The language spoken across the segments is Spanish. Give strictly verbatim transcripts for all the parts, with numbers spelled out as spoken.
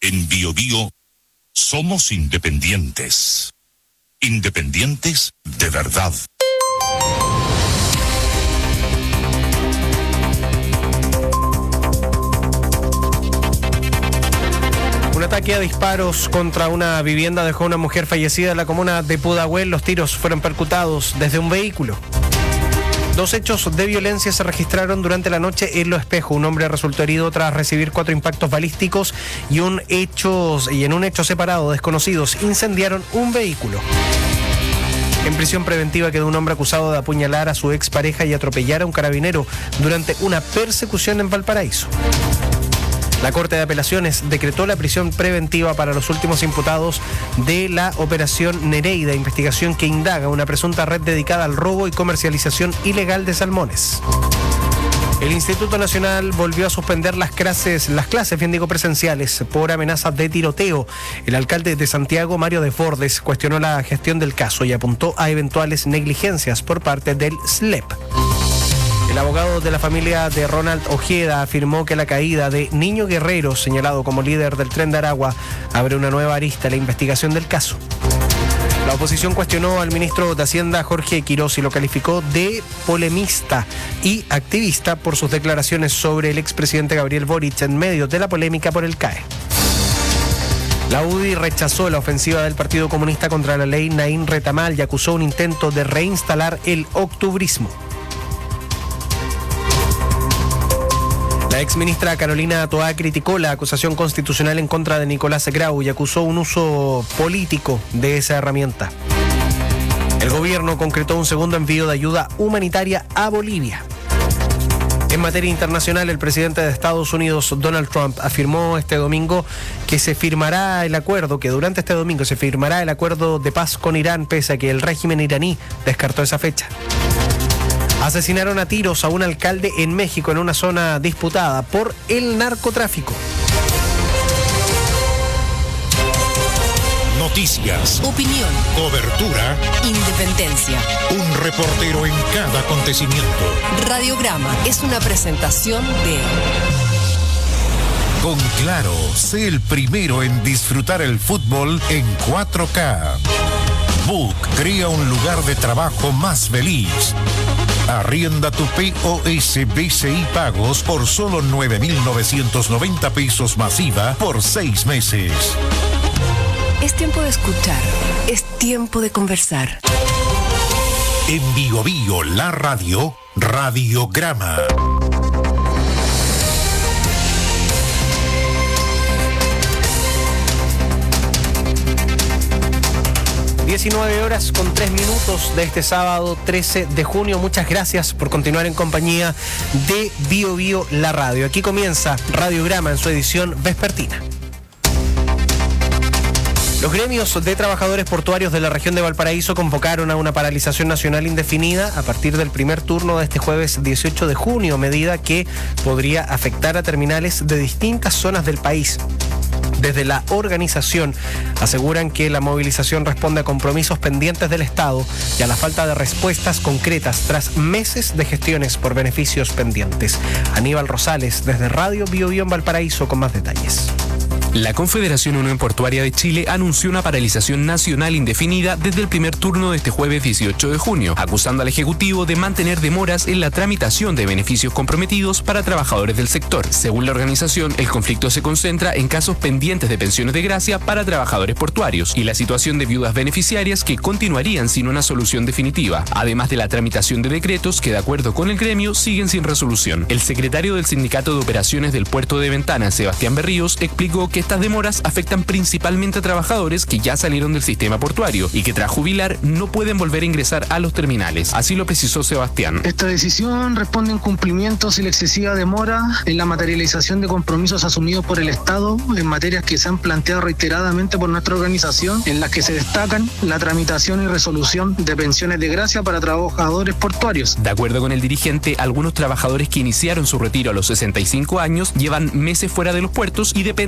En Bio Bio somos independientes. Independientes de verdad. Un ataque a disparos contra una vivienda dejó a una mujer fallecida en la comuna de Pudahuel. Los tiros fueron percutados desde un vehículo. Dos hechos de violencia se registraron durante la noche en Lo Espejo. Un hombre resultó herido tras recibir cuatro impactos balísticos y, un hecho, y en un hecho separado, desconocidos incendiaron un vehículo. En prisión preventiva quedó un hombre acusado de apuñalar a su expareja y atropellar a un carabinero durante una persecución en Valparaíso. La Corte de Apelaciones decretó la prisión preventiva para los últimos imputados de la Operación Nereida, investigación que indaga una presunta red dedicada al robo y comercialización ilegal de salmones. El Instituto Nacional volvió a suspender las clases, las clases, bien digo, presenciales por amenazas de tiroteo. El alcalde de Santiago, Mario Desbordes, cuestionó la gestión del caso y apuntó a eventuales negligencias por parte del S L E P. El abogado de la familia de Ronald Ojeda afirmó que la caída de Niño Guerrero, señalado como líder del Tren de Aragua, abre una nueva arista en la investigación del caso. La oposición cuestionó al ministro de Hacienda, Jorge Quiroz, y lo calificó de polemista y activista por sus declaraciones sobre el expresidente Gabriel Boric en medio de la polémica por el C A E. La U D I rechazó la ofensiva del Partido Comunista contra la ley Naín Retamal y acusó un intento de reinstalar el octubrismo. La exministra Carolina Toá criticó la acusación constitucional en contra de Nicolás Grau y acusó un uso político de esa herramienta. El gobierno concretó un segundo envío de ayuda humanitaria a Bolivia. En materia internacional, el presidente de Estados Unidos, Donald Trump, afirmó este domingo que se firmará el acuerdo, que durante este domingo se firmará el acuerdo de paz con Irán, pese a que el régimen iraní descartó esa fecha. Asesinaron a tiros a un alcalde en México en una zona disputada por el narcotráfico. Noticias, opinión, cobertura, independencia. Un reportero en cada acontecimiento. Radiograma es una presentación de... Con Claro, sé el primero en disfrutar el fútbol en cuatro K. Book crea un lugar de trabajo más feliz. Arrienda tu P O S B C I Pagos por solo nueve mil novecientos noventa pesos masiva por seis meses. Es tiempo de escuchar, es tiempo de conversar. En Bio Bio, la radio, Radiograma. diecinueve horas con tres minutos de este sábado trece de junio. Muchas gracias por continuar en compañía de Bio Bio, la radio. Aquí comienza Radiograma en su edición vespertina. Los gremios de trabajadores portuarios de la región de Valparaíso convocaron a una paralización nacional indefinida a partir del primer turno de este jueves dieciocho de junio, medida que podría afectar a terminales de distintas zonas del país. Desde la organización aseguran que la movilización responde a compromisos pendientes del Estado y a la falta de respuestas concretas tras meses de gestiones por beneficios pendientes. Aníbal Rosales, desde Radio Bio Bio en Valparaíso, con más detalles. La Confederación Unión Portuaria de Chile anunció una paralización nacional indefinida desde el primer turno de este jueves dieciocho de junio, acusando al Ejecutivo de mantener demoras en la tramitación de beneficios comprometidos para trabajadores del sector. Según la organización, el conflicto se concentra en casos pendientes de pensiones de gracia para trabajadores portuarios y la situación de viudas beneficiarias que continuarían sin una solución definitiva, además de la tramitación de decretos que, de acuerdo con el gremio, siguen sin resolución. El secretario del Sindicato de Operaciones del Puerto de Ventana, Sebastián Berríos, explicó que estas demoras afectan principalmente a trabajadores que ya salieron del sistema portuario y que tras jubilar no pueden volver a ingresar a los terminales. Así lo precisó Sebastián. Esta decisión responde a incumplimientos y la excesiva demora en la materialización de compromisos asumidos por el Estado en materias que se han planteado reiteradamente por nuestra organización, en las que se destacan la tramitación y resolución de pensiones de gracia para trabajadores portuarios. De acuerdo con el dirigente, algunos trabajadores que iniciaron su retiro a los sesenta y cinco años llevan meses fuera de los puertos y dependen de las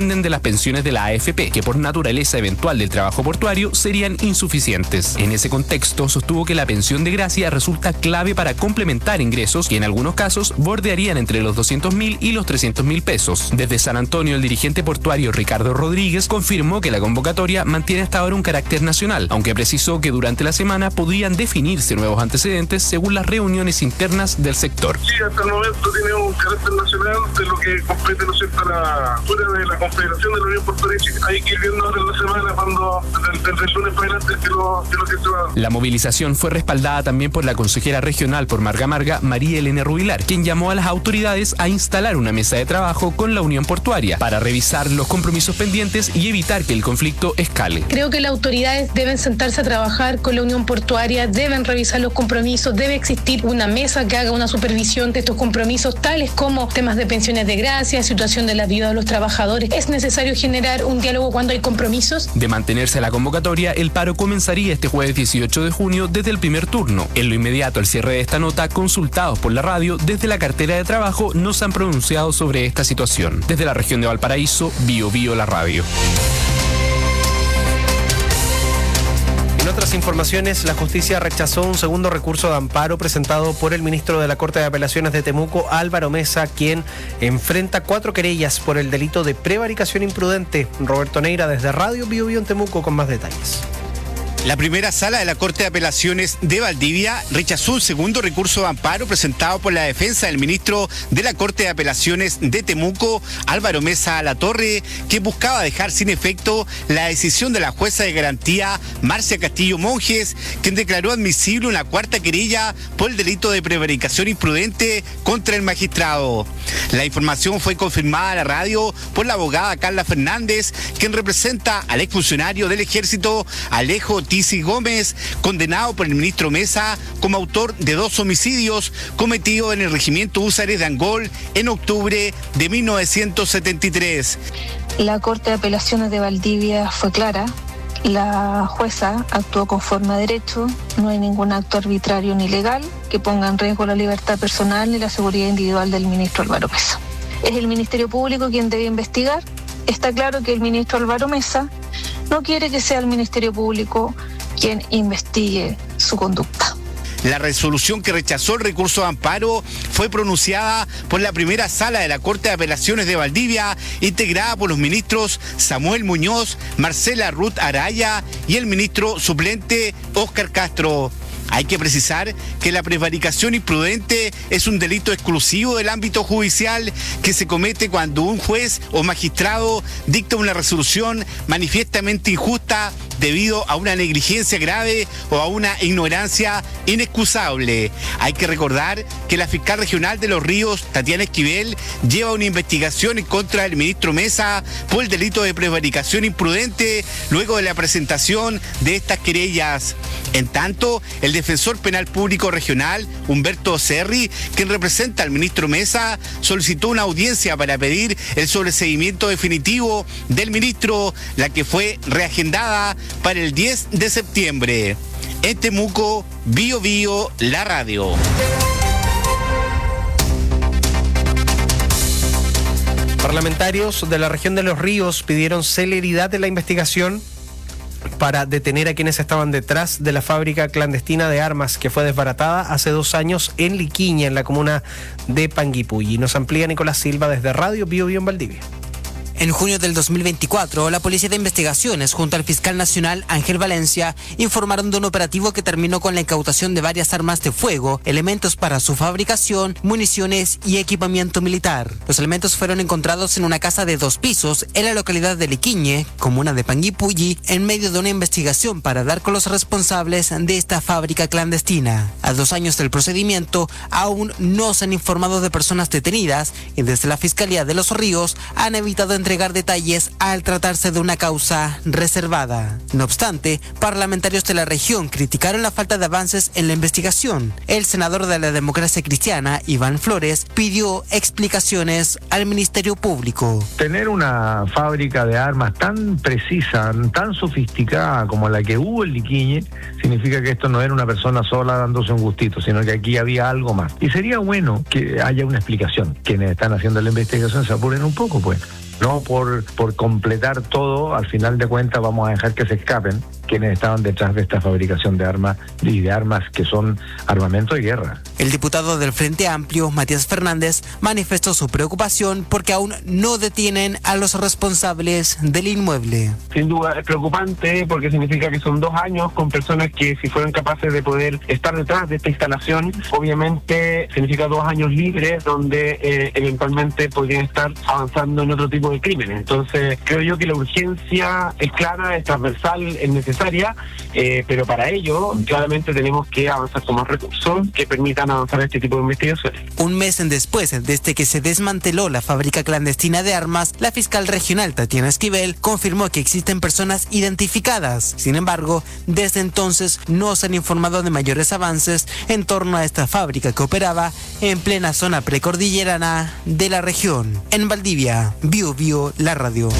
pensiones de la A F P, que por naturaleza eventual del trabajo portuario serían insuficientes. En ese contexto, sostuvo que la pensión de gracia resulta clave para complementar ingresos que en algunos casos bordearían entre los doscientos mil y los trescientos mil pesos. Desde San Antonio, el dirigente portuario Ricardo Rodríguez confirmó que la convocatoria mantiene hasta ahora un carácter nacional, aunque precisó que durante la semana podrían definirse nuevos antecedentes según las reuniones internas del sector. Sí, hasta el momento tiene un carácter nacional de lo que compete, ¿no es cierto?, la fuera de la Confederación de la Unión Portuaria. Hay que ir viendo ahora en la semana cuando desde, desde el lunes para adelante que lo, que lo que se va. La movilización fue respaldada también por la consejera regional por Marga Marga, María Elena Rubilar, quien llamó a las autoridades a instalar una mesa de trabajo con la Unión Portuaria para revisar los compromisos pendientes y evitar que el conflicto escale. Creo que las autoridades deben sentarse a trabajar con la Unión Portuaria, deben revisar los compromisos, debe existir una mesa que haga una supervisión de estos compromisos, tales como temas de pensiones de gracia, situación de la vida de los trabajadores. Es necesario generar un diálogo cuando hay compromisos. De mantenerse la convocatoria, el paro comenzaría este jueves dieciocho de junio desde el primer turno. En lo inmediato al cierre de esta nota, consultados por la radio, desde la cartera de trabajo no se han pronunciado sobre esta situación. Desde la región de Valparaíso, Bio Bio la radio. En otras informaciones, la justicia rechazó un segundo recurso de amparo presentado por el ministro de la Corte de Apelaciones de Temuco, Álvaro Mesa, quien enfrenta cuatro querellas por el delito de prevaricación imprudente. Roberto Neira desde Radio Bio Bio en Temuco con más detalles. La primera sala de la Corte de Apelaciones de Valdivia rechazó un segundo recurso de amparo presentado por la defensa del ministro de la Corte de Apelaciones de Temuco, Álvaro Mesa Latorre, que buscaba dejar sin efecto la decisión de la jueza de garantía Marcia Castillo Monjes, quien declaró admisible una cuarta querella por el delito de prevaricación imprudente contra el magistrado. La información fue confirmada a la radio por la abogada Carla Fernández, quien representa al exfuncionario del Ejército Alejo Tisi Gómez, condenado por el ministro Mesa como autor de dos homicidios cometidos en el regimiento Húsares de Angol en octubre de mil novecientos setenta y tres. La Corte de Apelaciones de Valdivia fue clara. La jueza actuó conforme a derecho, no hay ningún acto arbitrario ni legal que ponga en riesgo la libertad personal ni la seguridad individual del ministro Álvaro Mesa. Es el Ministerio Público quien debe investigar. Está claro que el ministro Álvaro Mesa no quiere que sea el Ministerio Público quien investigue su conducta. La resolución que rechazó el recurso de amparo fue pronunciada por la primera sala de la Corte de Apelaciones de Valdivia, integrada por los ministros Samuel Muñoz, Marcela Ruth Araya y el ministro suplente Óscar Castro. Hay que precisar que la prevaricación imprudente es un delito exclusivo del ámbito judicial que se comete cuando un juez o magistrado dicta una resolución manifiestamente injusta debido a una negligencia grave o a una ignorancia inexcusable. Hay que recordar que la fiscal regional de Los Ríos, Tatiana Esquivel, lleva una investigación en contra del ministro Mesa por el delito de prevaricación imprudente luego de la presentación de estas querellas. En tanto, el defensor penal público regional, Humberto Cerri, quien representa al ministro Mesa, solicitó una audiencia para pedir el sobreseimiento definitivo del ministro, la que fue reagendada para el diez de septiembre. En Temuco, Bio Bio, la radio. Parlamentarios de la región de Los Ríos pidieron celeridad en la investigación para detener a quienes estaban detrás de la fábrica clandestina de armas que fue desbaratada hace dos años en Liquiña, en la comuna de Panguipulli. Nos amplía Nicolás Silva desde Radio Bio Bio en Valdivia. En junio del dos mil veinticuatro, la Policía de Investigaciones, junto al fiscal nacional Ángel Valencia, informaron de un operativo que terminó con la incautación de varias armas de fuego, elementos para su fabricación, municiones y equipamiento militar. Los elementos fueron encontrados en una casa de dos pisos en la localidad de Liquiñe, comuna de Panguipulli, en medio de una investigación para dar con los responsables de esta fábrica clandestina. A dos años del procedimiento, aún no se han informado de personas detenidas y desde la Fiscalía de Los Ríos han evitado entregar detalles al tratarse de una causa reservada. No obstante, parlamentarios de la región criticaron la falta de avances en la investigación. El senador de la Democracia Cristiana, Iván Flores, pidió explicaciones al Ministerio Público. Tener una fábrica de armas tan precisa, tan sofisticada como la que hubo en Liquiñe, significa que esto no era una persona sola dándose un gustito, sino que aquí había algo más. Y sería bueno que haya una explicación. Quienes están haciendo la investigación se apuren un poco, pues. no por, por completar todo, al final de cuentas vamos a dejar que se escapen quienes estaban detrás de esta fabricación de armas y de armas que son armamento de guerra. El diputado del Frente Amplio, Matías Fernández, manifestó su preocupación porque aún no detienen a los responsables del inmueble. Sin duda es preocupante porque significa que son dos años con personas que, si fueran capaces de poder estar detrás de esta instalación, obviamente significa dos años libres donde eh, eventualmente podrían estar avanzando en otro tipo de crímenes. Entonces creo yo que la urgencia es clara, es transversal, es necesaria. Eh, pero para ello claramente tenemos que avanzar con más recursos que permitan avanzar este tipo de investigaciones. Un mes después, desde que se desmanteló la fábrica clandestina de armas, la fiscal regional Tatiana Esquivel confirmó que existen personas identificadas. Sin embargo, desde entonces no se han informado de mayores avances en torno a esta fábrica que operaba en plena zona precordillerana de la región. En Valdivia, Bio Bio, la radio.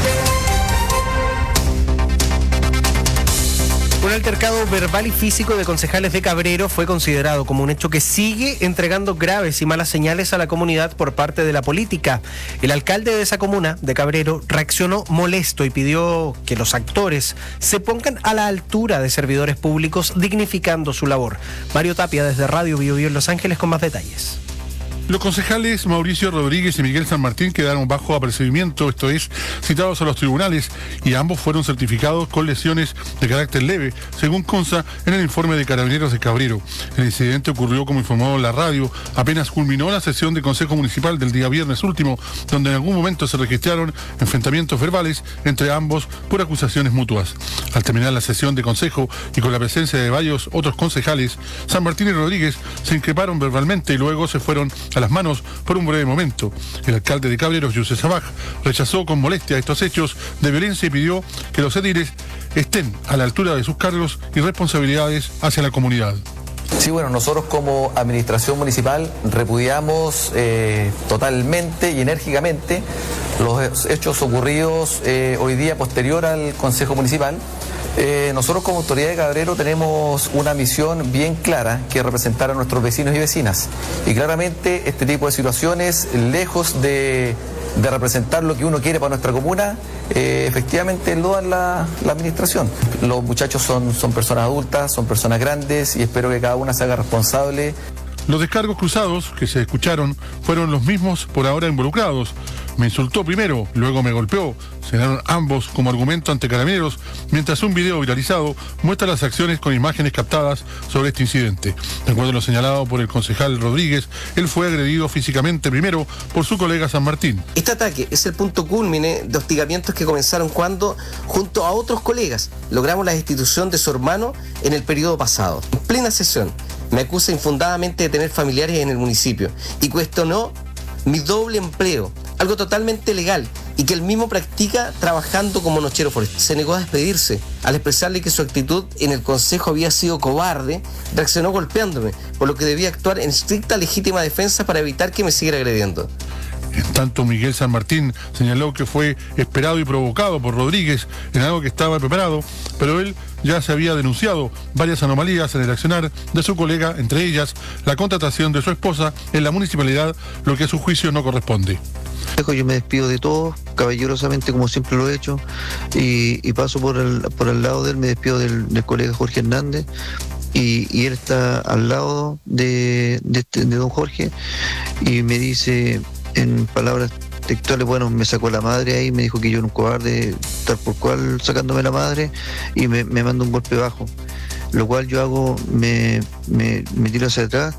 Un altercado verbal y físico de concejales de Cabrero fue considerado como un hecho que sigue entregando graves y malas señales a la comunidad por parte de la política. El alcalde de esa comuna, de Cabrero, reaccionó molesto y pidió que los actores se pongan a la altura de servidores públicos, dignificando su labor. Mario Tapia, desde Radio Bio Bio en Los Ángeles, con más detalles. Los concejales Mauricio Rodríguez y Miguel San Martín quedaron bajo apercibimiento, esto es, citados a los tribunales, y ambos fueron certificados con lesiones de carácter leve, según consta en el informe de Carabineros de Cabrero. El incidente ocurrió, como informó la radio, apenas culminó la sesión de Consejo Municipal del día viernes último, donde en algún momento se registraron enfrentamientos verbales entre ambos por acusaciones mutuas. Al terminar la sesión de Consejo y con la presencia de varios otros concejales, San Martín y Rodríguez se increparon verbalmente y luego se fueron a las manos por un breve momento. El alcalde de Cabrero, Yusef Sabaj, rechazó con molestia estos hechos de violencia y pidió que los ediles estén a la altura de sus cargos y responsabilidades hacia la comunidad. Sí, bueno, nosotros como administración municipal repudiamos eh, totalmente y enérgicamente los hechos ocurridos eh, hoy día posterior al Consejo Municipal. Eh, nosotros como autoridad de Cabrero tenemos una misión bien clara, que es representar a nuestros vecinos y vecinas. Y claramente este tipo de situaciones, lejos de, de representar lo que uno quiere para nuestra comuna, eh, efectivamente lo dan la, la administración. Los muchachos son, son personas adultas, son personas grandes y espero que cada una se haga responsable. Los descargos cruzados que se escucharon fueron los mismos por ahora involucrados. Me insultó primero, luego me golpeó. Se dieron ambos como argumento ante Carabineros, mientras un video viralizado muestra las acciones con imágenes captadas sobre este incidente. De acuerdo a lo señalado por el concejal Rodríguez, él fue agredido físicamente primero por su colega San Martín. Este ataque es el punto culmine de hostigamientos que comenzaron cuando, junto a otros colegas, logramos la destitución de su hermano en el periodo pasado. En plena sesión, me acusa infundadamente de tener familiares en el municipio y cuestionó mi doble empleo, algo totalmente legal y que él mismo practica trabajando como nochero forestal. Se negó a despedirse. Al expresarle que su actitud en el consejo había sido cobarde, reaccionó golpeándome, por lo que debía actuar en estricta legítima defensa para evitar que me siguiera agrediendo. En tanto, Miguel San Martín señaló que fue esperado y provocado por Rodríguez en algo que estaba preparado, pero él ya se había denunciado varias anomalías en el accionar de su colega, entre ellas la contratación de su esposa en la municipalidad, lo que a su juicio no corresponde. Yo me despido de todos, caballerosamente como siempre lo he hecho, y, y paso por el, por el lado de él, me despido del, del colega Jorge Hernández, y, y él está al lado de, de, de don Jorge, y me dice en palabras textuales, bueno, me sacó la madre ahí, me dijo que yo era un cobarde, tal por cual sacándome la madre, y me, me manda un golpe bajo, lo cual yo hago, me, me, me tiro hacia atrás,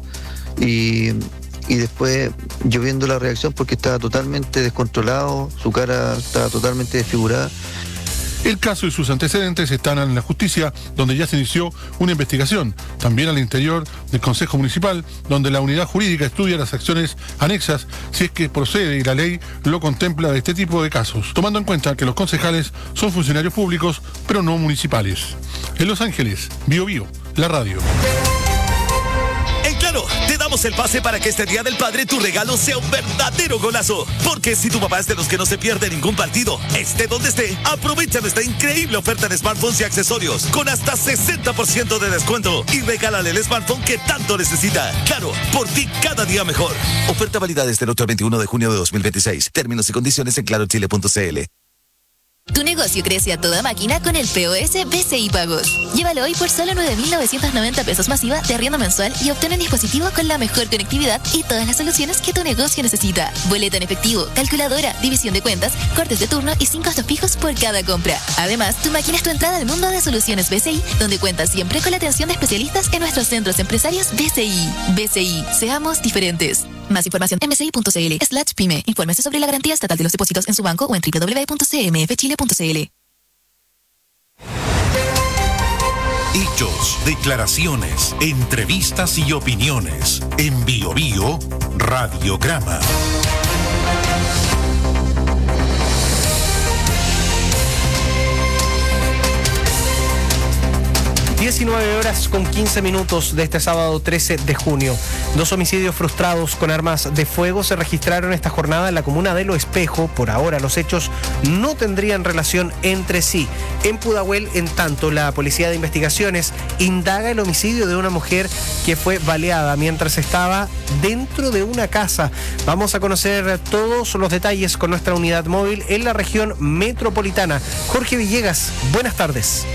y, y después yo viendo la reacción, porque estaba totalmente descontrolado, su cara estaba totalmente desfigurada. El caso y sus antecedentes están en la justicia, donde ya se inició una investigación. También al interior del Consejo Municipal, donde la unidad jurídica estudia las acciones anexas, si es que procede y la ley lo contempla de este tipo de casos, tomando en cuenta que los concejales son funcionarios públicos, pero no municipales. En Los Ángeles, Bio Bio, la radio. En Claro, te damos el pase para que este Día del Padre tu regalo sea un verdadero golazo. Porque si tu papá es de los que no se pierde ningún partido, esté donde esté, aprovecha nuestra increíble oferta de smartphones y accesorios con hasta sesenta por ciento de descuento y regálale el smartphone que tanto necesita. Claro, por ti cada día mejor. Oferta válida desde el ocho al veintiuno de junio de dos mil veintiséis. Términos y condiciones en claro chile punto c l. Tu negocio crece a toda máquina con el P O S B C I Pagos. Llévalo hoy por solo nueve mil novecientos noventa pesos masiva de arriendo mensual y obtén un dispositivo con la mejor conectividad y todas las soluciones que tu negocio necesita. Boleta en efectivo, calculadora, división de cuentas, cortes de turno y sin costos fijos por cada compra. Además, tu máquina es tu entrada al mundo de soluciones B C I, donde cuentas siempre con la atención de especialistas en nuestros centros empresarios B C I. B C I, seamos diferentes. Más información en bci.cl slash pyme. Infórmese sobre la garantía estatal de los depósitos en su banco o en doble u doble u doble u punto c m f chile punto c l. Hechos, declaraciones, entrevistas y opiniones. En Bio Bio, Radiograma. diecinueve horas con quince minutos de este sábado trece de junio. Dos homicidios frustrados con armas de fuego se registraron esta jornada en la comuna de Lo Espejo. Por ahora los hechos no tendrían relación entre sí. En Pudahuel, en tanto, la Policía de Investigaciones indaga el homicidio de una mujer que fue baleada mientras estaba dentro de una casa. Vamos a conocer todos los detalles con nuestra unidad móvil en la región metropolitana. Jorge Villegas, buenas tardes.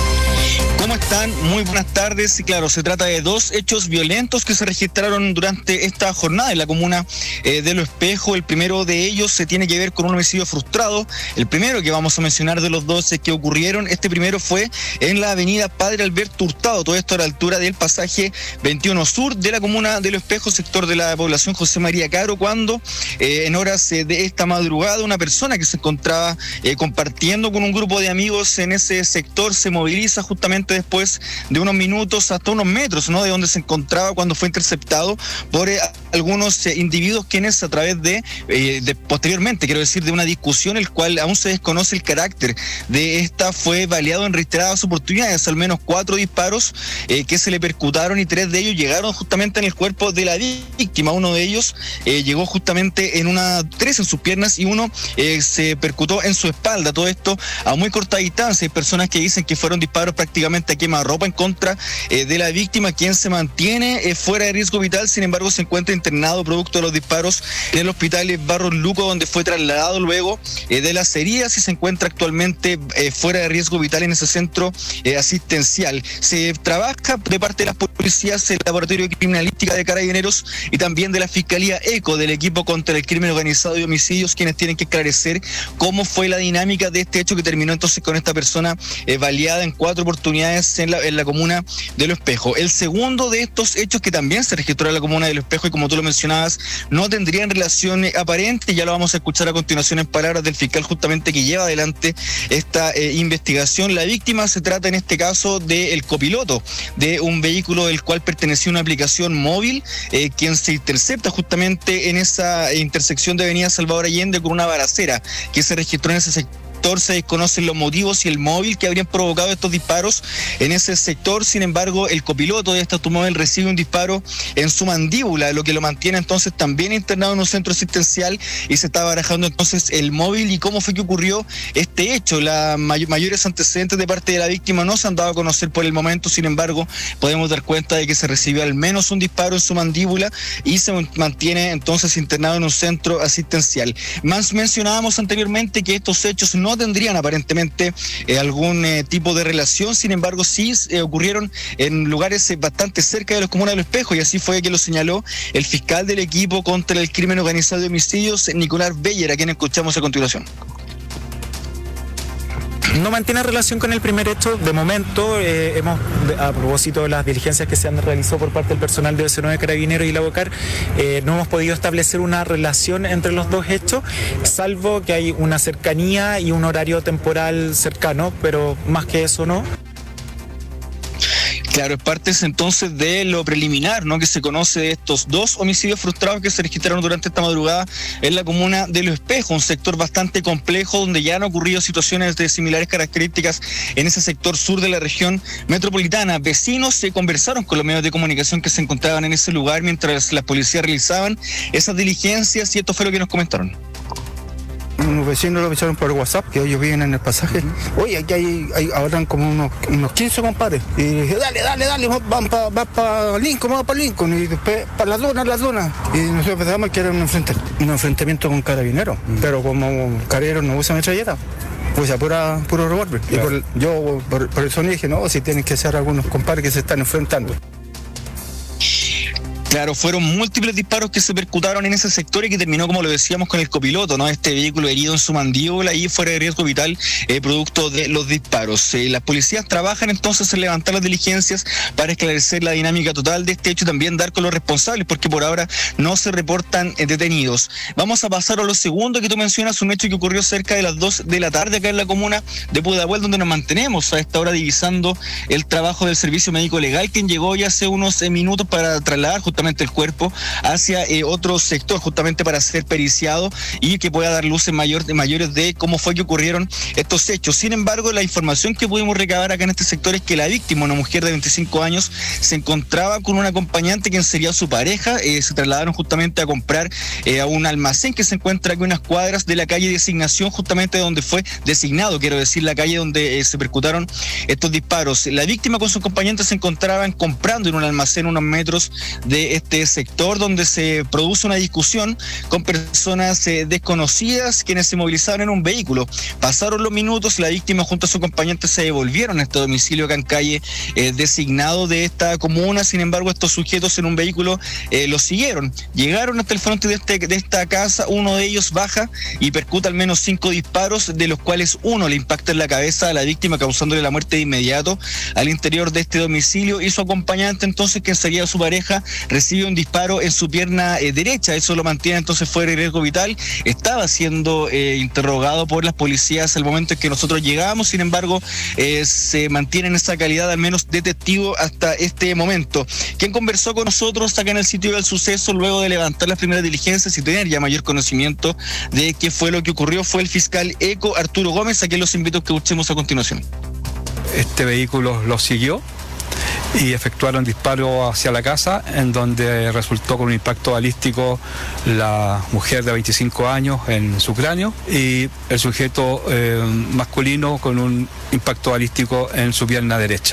¿Cómo están? Muy buenas tardes. Y claro, se trata de dos hechos violentos que se registraron durante esta jornada en la comuna eh, de Lo Espejo. El primero de ellos se tiene que ver con un homicidio frustrado. El primero que vamos a mencionar de los dos que ocurrieron, este primero fue en la avenida Padre Alberto Hurtado, todo esto a la altura del pasaje veintiuno Sur de la comuna de Lo Espejo, sector de la población José María Caro, cuando eh, en horas eh, de esta madrugada una persona que se encontraba eh, compartiendo con un grupo de amigos en ese sector se moviliza justamente después de unos minutos hasta unos metros, ¿no?, de donde se encontraba cuando fue interceptado por eh, algunos eh, individuos quienes a través de, eh, de posteriormente, quiero decir, de una discusión el cual aún se desconoce el carácter de esta, fue baleado en reiteradas oportunidades, al menos cuatro disparos eh, que se le percutaron y tres de ellos llegaron justamente en el cuerpo de la víctima. Uno de ellos eh, llegó justamente en una, tres en sus piernas y uno eh, se percutó en su espalda. Todo esto a muy corta distancia. Hay personas que dicen que fueron disparos prácticamente a quemarropa en contra eh, de la víctima, quien se mantiene eh, fuera de riesgo vital. Sin embargo, se encuentra internado producto de los disparos en el hospital Barros Luco, donde fue trasladado luego eh, de las heridas y se encuentra actualmente eh, fuera de riesgo vital en ese centro eh, asistencial. Se trabaja de parte de las policías, el laboratorio de criminalística de Carabineros y también de la Fiscalía ECO, del equipo contra el crimen organizado y homicidios, quienes tienen que esclarecer cómo fue la dinámica de este hecho que terminó entonces con esta persona eh, baleada en cuatro oportunidades en la, en la comuna de Lo Espejo. El segundo de estos hechos que también se registró en la comuna de Lo Espejo y como tú lo mencionabas, no tendrían relación aparente, ya lo vamos a escuchar a continuación en palabras del fiscal justamente que lleva adelante esta eh, investigación. La víctima se trata en este caso del copiloto de un vehículo del cual pertenecía una aplicación móvil, eh, quien se intercepta justamente en esa intersección de Avenida Salvador Allende con una balacera que se registró en ese sector. Se desconocen los motivos y el móvil que habrían provocado estos disparos en ese sector. Sin embargo, el copiloto de este automóvil recibe un disparo en su mandíbula, lo que lo mantiene entonces también internado en un centro asistencial y se está barajando entonces el móvil y cómo fue que ocurrió este hecho. Los may- mayores antecedentes de parte de la víctima no se han dado a conocer por el momento. Sin embargo, podemos dar cuenta de que se recibió al menos un disparo en su mandíbula y se mantiene entonces internado en un centro asistencial. Más mencionábamos anteriormente que estos hechos no No tendrían aparentemente eh, algún eh, tipo de relación. Sin embargo, sí eh, ocurrieron en lugares eh, bastante cerca de los comunas de Lo Espejo, y así fue que lo señaló el fiscal del equipo contra el crimen organizado de homicidios, Nicolás Beller, a quien escuchamos a continuación. No mantiene relación con el primer hecho. De momento, eh, hemos, a propósito de las diligencias que se han realizado por parte del personal de B C nueve Carabineros y la BOCAR, eh, no hemos podido establecer una relación entre los dos hechos, salvo que hay una cercanía y un horario temporal cercano, pero más que eso no. Claro, es parte entonces de lo preliminar, ¿no?, que se conoce de estos dos homicidios frustrados que se registraron durante esta madrugada en la comuna de Los Espejos, un sector bastante complejo donde ya han ocurrido situaciones de similares características en ese sector sur de la región metropolitana. Vecinos se conversaron con los medios de comunicación que se encontraban en ese lugar mientras las policías realizaban esas diligencias, y esto fue lo que nos comentaron. Unos vecinos lo avisaron por WhatsApp, que ellos viven en el pasaje. Oye, aquí hay, hay ahora como unos, unos quince compadres. Y dije, dale, dale, dale, van para va pa Lincoln, vamos para Lincoln. Y después, para las dunas, las dunas. Y nosotros pensamos que era un, enfrenta, un enfrentamiento con carabineros. Mm. Pero como carabineros no usan metralleta, usa pura, puro revólver. Claro. Y por, yo por, por eso dije, no, si tienen que ser algunos compadres que se están enfrentando. Claro, fueron múltiples disparos que se percutaron en ese sector y que terminó, como lo decíamos, con el copiloto, ¿no? Este vehículo herido en su mandíbula y fuera de riesgo vital, eh, producto de los disparos. Eh, las policías trabajan entonces en levantar las diligencias para esclarecer la dinámica total de este hecho y también dar con los responsables, porque por ahora no se reportan eh, detenidos. Vamos a pasar a lo segundo que tú mencionas, un hecho que ocurrió cerca de las dos de la tarde acá en la comuna de Pudahuel, donde nos mantenemos a esta hora divisando el trabajo del servicio médico legal, quien llegó ya hace unos eh, minutos para trasladar justamente el cuerpo hacia eh, otro sector, justamente para ser periciado y que pueda dar luces mayor, mayores de cómo fue que ocurrieron estos hechos. Sin embargo, la información que pudimos recabar acá en este sector es que la víctima, una mujer de veinticinco años, se encontraba con un acompañante quien sería su pareja. Eh, se trasladaron justamente a comprar eh, a un almacén que se encuentra aquí a unas cuadras de la calle de Designación, justamente donde fue designado, quiero decir, la calle donde eh, se percutaron estos disparos. La víctima con su acompañante se encontraban comprando en un almacén unos metros de este sector, donde se produce una discusión con personas eh, desconocidas quienes se movilizaron en un vehículo. Pasaron los minutos, la víctima junto a su acompañante se devolvieron a este domicilio acá en calle eh, designado de esta comuna. Sin embargo, estos sujetos en un vehículo eh, los siguieron, llegaron hasta el frente de, este, de esta casa. Uno de ellos baja y percuta al menos cinco disparos, de los cuales uno le impacta en la cabeza a la víctima, causándole la muerte de inmediato al interior de este domicilio, y su acompañante, entonces, que sería su pareja, recibe un disparo en su pierna eh, derecha. Eso lo mantiene entonces fuera de riesgo vital. Estaba siendo eh, interrogado por las policías al momento en que nosotros llegamos. Sin embargo, eh, se mantiene en esa calidad al menos de testigo hasta este momento. Quien conversó con nosotros acá en el sitio del suceso luego de levantar las primeras diligencias y tener ya mayor conocimiento de qué fue lo que ocurrió fue el fiscal ECO Arturo Gómez, a quien los invito a que escuchemos a continuación. Este vehículo lo siguió y efectuaron disparos hacia la casa, en donde resultó con un impacto balístico la mujer de veinticinco años en su cráneo y el sujeto eh, masculino con un impacto balístico en su pierna derecha.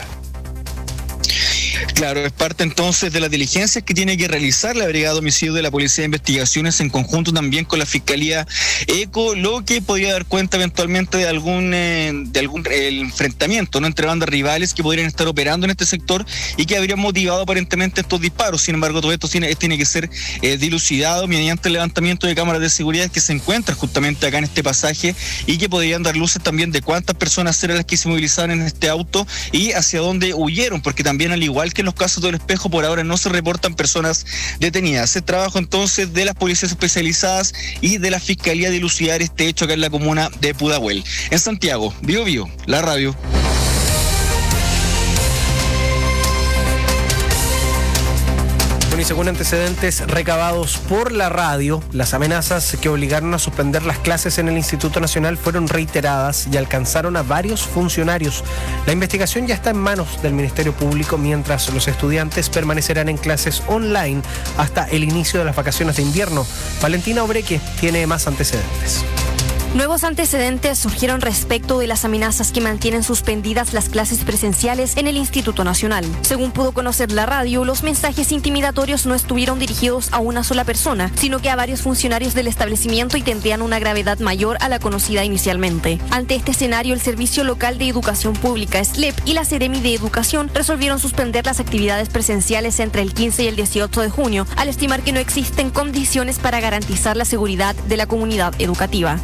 Claro, es parte entonces de las diligencias que tiene que realizar la Brigada de Homicidio de la Policía de Investigaciones en conjunto también con la Fiscalía ECO, lo que podría dar cuenta eventualmente de algún eh, de algún el enfrentamiento, ¿no?, entre bandas rivales que podrían estar operando en este sector y que habrían motivado aparentemente estos disparos. Sin embargo, todo esto tiene, tiene que ser eh, dilucidado mediante el levantamiento de cámaras de seguridad que se encuentran justamente acá en este pasaje y que podrían dar luces también de cuántas personas eran las que se movilizaban en este auto y hacia dónde huyeron, porque también, al igual que en los casos del Espejo, por ahora no se reportan personas detenidas. El trabajo entonces de las policías especializadas y de la Fiscalía de dilucidar este hecho acá en la comuna de Pudahuel. En Santiago, Bio Bio, la radio. Y según antecedentes recabados por la radio, las amenazas que obligaron a suspender las clases en el Instituto Nacional fueron reiteradas y alcanzaron a varios funcionarios. La investigación ya está en manos del Ministerio Público, mientras los estudiantes permanecerán en clases online hasta el inicio de las vacaciones de invierno. Valentina Obreque tiene más antecedentes. Nuevos antecedentes surgieron respecto de las amenazas que mantienen suspendidas las clases presenciales en el Instituto Nacional. Según pudo conocer la radio, los mensajes intimidatorios no estuvieron dirigidos a una sola persona, sino que a varios funcionarios del establecimiento y tendrían una gravedad mayor a la conocida inicialmente. Ante este escenario, el Servicio Local de Educación Pública, S L E P, y la Seremi de Educación resolvieron suspender las actividades presenciales entre el quince y el dieciocho de junio, al estimar que no existen condiciones para garantizar la seguridad de la comunidad educativa. Las amenazas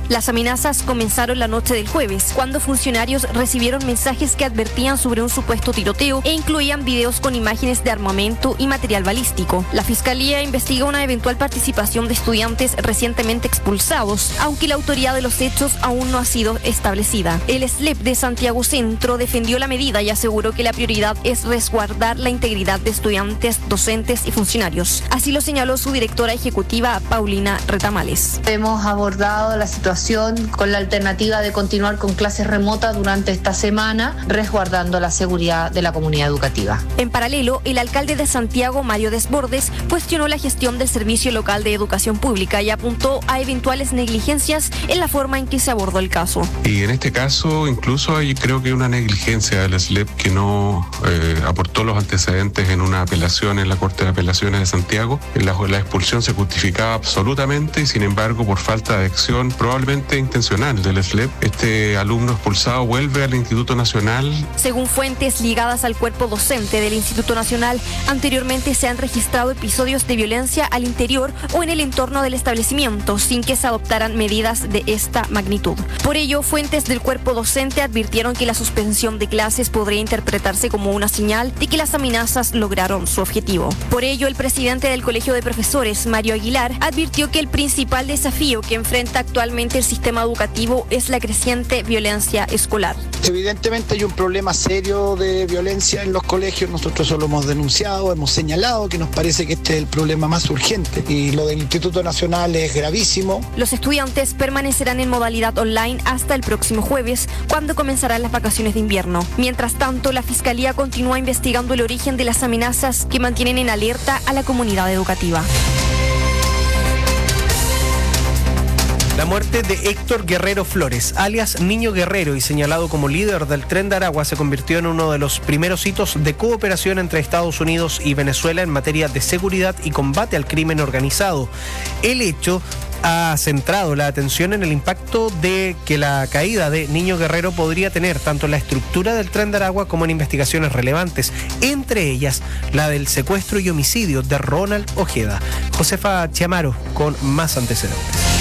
amenazas comenzaron la noche del jueves, cuando funcionarios recibieron mensajes que advertían sobre un supuesto tiroteo e incluían videos con imágenes de armamento y material balístico. La Fiscalía investiga una eventual participación de estudiantes recientemente expulsados, aunque la autoridad de los hechos aún no ha sido establecida. El S L E P de Santiago Centro defendió la medida y aseguró que la prioridad es resguardar la integridad de estudiantes, docentes y funcionarios. Así lo señaló su directora ejecutiva, Paulina Retamales. Hemos abordado la situación con la alternativa de continuar con clases remotas durante esta semana, resguardando la seguridad de la comunidad educativa. En paralelo, el alcalde de Santiago, Mario Desbordes, cuestionó la gestión del Servicio Local de Educación Pública y apuntó a eventuales negligencias en la forma en que se abordó el caso. Y en este caso, incluso hay creo que una negligencia del S L E P que no eh, aportó los antecedentes en una apelación en la Corte de Apelaciones de Santiago. La, la expulsión se justificaba absolutamente y, sin embargo, por falta de acción probablemente intencional del S L E P, este alumno expulsado vuelve al Instituto Nacional. Según fuentes ligadas al cuerpo docente del Instituto Nacional, anteriormente se han registrado episodios de violencia al interior o en el entorno del establecimiento sin que se adoptaran medidas de esta magnitud. Por ello, fuentes del cuerpo docente advirtieron que la suspensión de clases podría interpretarse como una señal de que las amenazas lograron su objetivo. Por ello, el presidente del Colegio de Profesores, Mario Aguilar, advirtió que el principal desafío que enfrenta actualmente el sistema educativo es la creciente violencia escolar. Evidentemente hay un problema serio de violencia en los colegios. Nosotros eso lo hemos denunciado, hemos señalado que nos parece que este es el problema más urgente y lo del Instituto Nacional es gravísimo. Los estudiantes permanecerán en modalidad online hasta el próximo jueves, cuando comenzarán las vacaciones de invierno. Mientras tanto, la Fiscalía continúa investigando el origen de las amenazas que mantienen en alerta a la comunidad educativa. La muerte de Héctor Guerrero Flores, alias Niño Guerrero y señalado como líder del Tren de Aragua, se convirtió en uno de los primeros hitos de cooperación entre Estados Unidos y Venezuela en materia de seguridad y combate al crimen organizado. El hecho ha centrado la atención en el impacto de que la caída de Niño Guerrero podría tener tanto en la estructura del Tren de Aragua como en investigaciones relevantes, entre ellas la del secuestro y homicidio de Ronald Ojeda. Josefa Chiamaro con más antecedentes.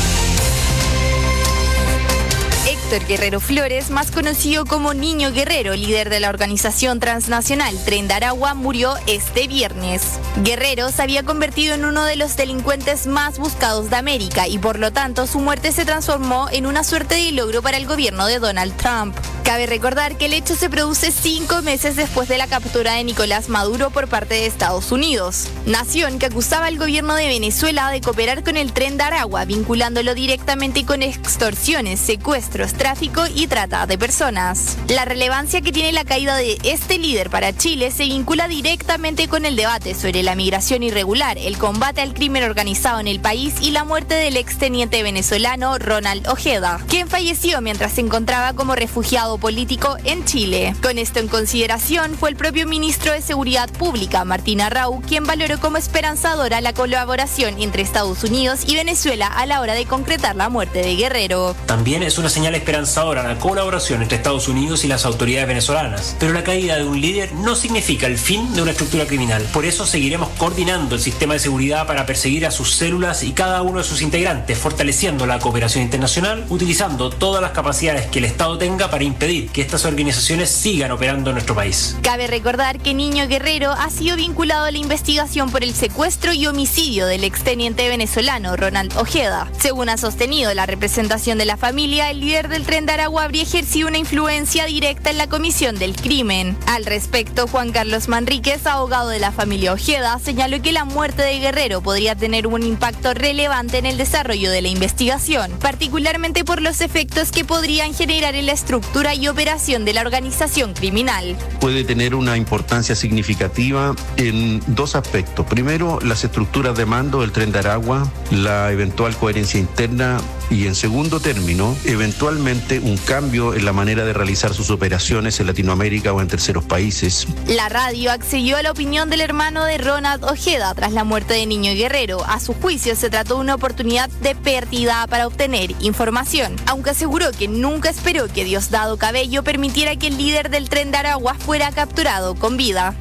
Héctor Guerrero Flores, más conocido como Niño Guerrero, líder de la organización transnacional Tren de Aragua, murió este viernes. Guerrero se había convertido en uno de los delincuentes más buscados de América y por lo tanto su muerte se transformó en una suerte de logro para el gobierno de Donald Trump. Cabe recordar que el hecho se produce cinco meses después de la captura de Nicolás Maduro por parte de Estados Unidos, nación que acusaba al gobierno de Venezuela de cooperar con el Tren de Aragua, vinculándolo directamente con extorsiones, secuestros, tráfico y trata de personas. La relevancia que tiene la caída de este líder para Chile se vincula directamente con el debate sobre la migración irregular, el combate al crimen organizado en el país y la muerte del exteniente venezolano Ronald Ojeda, quien falleció mientras se encontraba como refugiado político en Chile. Con esto en consideración, fue el propio ministro de Seguridad Pública, Martín Arrau, quien valoró como esperanzadora la colaboración entre Estados Unidos y Venezuela a la hora de concretar la muerte de Guerrero. También es una señal esperanzadora la colaboración entre Estados Unidos y las autoridades venezolanas, pero la caída de un líder no significa el fin de una estructura criminal. Por eso seguiremos coordinando el sistema de seguridad para perseguir a sus células y cada uno de sus integrantes, fortaleciendo la cooperación internacional, utilizando todas las capacidades que el Estado tenga para impedir que estas organizaciones sigan operando en nuestro país. Cabe recordar que Niño Guerrero ha sido vinculado a la investigación por el secuestro y homicidio del exteniente venezolano Ronald Ojeda. Según ha sostenido la representación de la familia, el líder del Tren de Aragua habría ejercido una influencia directa en la comisión del crimen. Al respecto, Juan Carlos Manríquez, abogado de la familia Ojeda, señaló que la muerte de Guerrero podría tener un impacto relevante en el desarrollo de la investigación, particularmente por los efectos que podrían generar en la estructura y operación de la organización criminal. Puede tener una importancia significativa en dos aspectos. Primero, las estructuras de mando del Tren de Aragua, la eventual coherencia interna y, en segundo término, eventualmente un cambio en la manera de realizar sus operaciones en Latinoamérica o en terceros países. La radio accedió a la opinión del hermano de Ronald Ojeda tras la muerte de Niño Guerrero. A su juicio, se trató de una oportunidad de pérdida para obtener información, aunque aseguró que nunca esperó que Diosdado Cabello permitiera que el líder del Tren de Aragua fuera capturado con vida.